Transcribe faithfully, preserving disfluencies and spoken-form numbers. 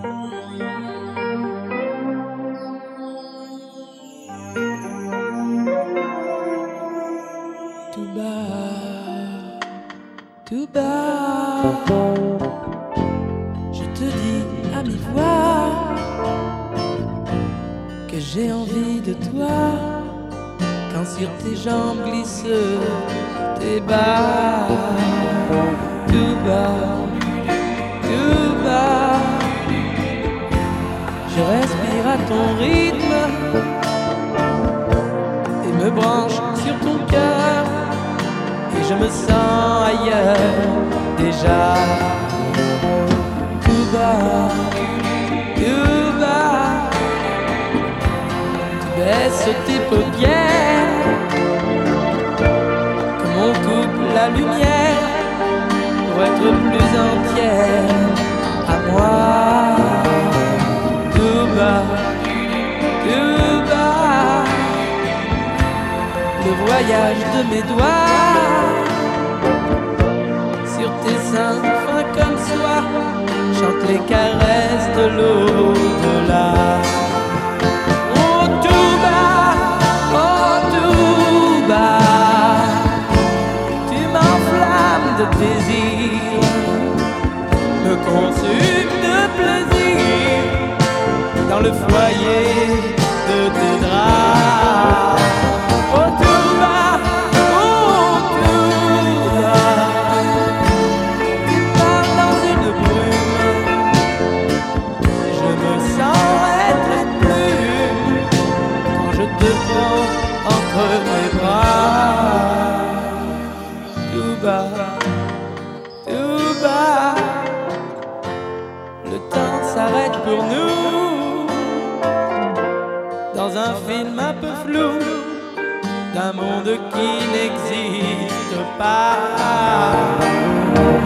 Tout bas, tout bas, je te dis à mi-voix que j'ai envie de toi quand sur tes jambes glissent tes bas. Tout bas, tout bas, je respire à ton rythme et me branche sur ton cœur. Et je me sens ailleurs déjà. Tout bas, tout bas, tu baisses tes paupières comme on coupe la lumière pour être plus entière à moi. Tout bas, tout bas, le voyage de mes doigts sur tes seins fins comme soie chante les caresses de l'au-delà. Oh tout bas, oh tout bas, tu m'enflammes de désir, me consume de plaisir dans le foyer de tes draps. Oh tout bas, oh tout bas, tu parles dans une brume, je me sens être une plume quand je te prends entre mes bras. Tout bas, tout bas, le temps s'arrête pour nous dans un film un peu flou d'un monde qui n'existe pas.